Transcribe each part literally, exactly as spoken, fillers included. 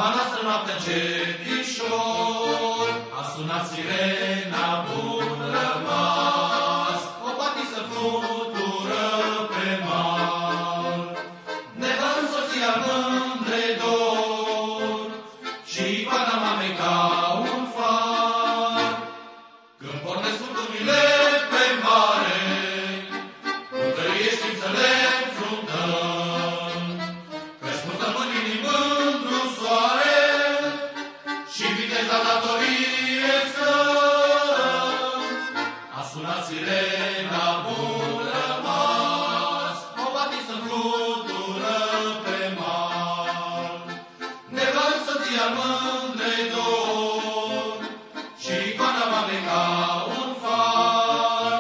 noastră noapte încetișor, a sunat sirena, bun rămas, o batisă flutură pe mal. Ne va însoți al mândrei dor și icoana mamei ca un far. Când pornesc furtunile pe mare, cu tărie științele înfruntăm, căci multă mâinii mândru soare și viteza datorie stăm. A sunat sirena, bun rămas, o batisă flutură pe mal. Ne va însoți al mândrei dor și icoana mamei ca un far.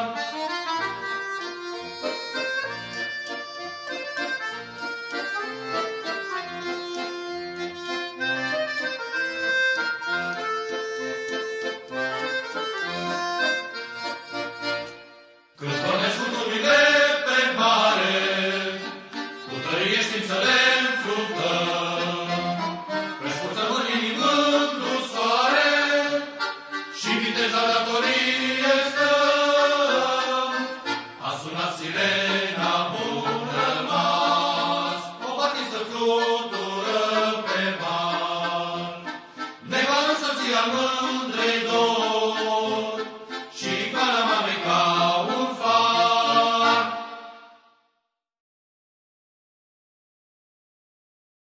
Când pornesc furtunile pe mare, cu tărie științele înfruntăm, căci purtăm în inimă mândru soare și viteza datorie stăm. A sunat sirena, bun rămas, o batisă flutură pe mal. Ne va însoți al mândrei dor